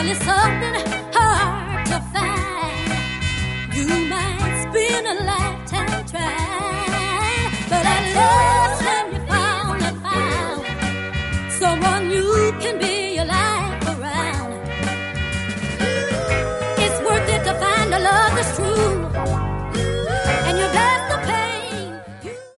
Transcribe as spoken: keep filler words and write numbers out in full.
surely something hard to find. You might spend a lifetime trying.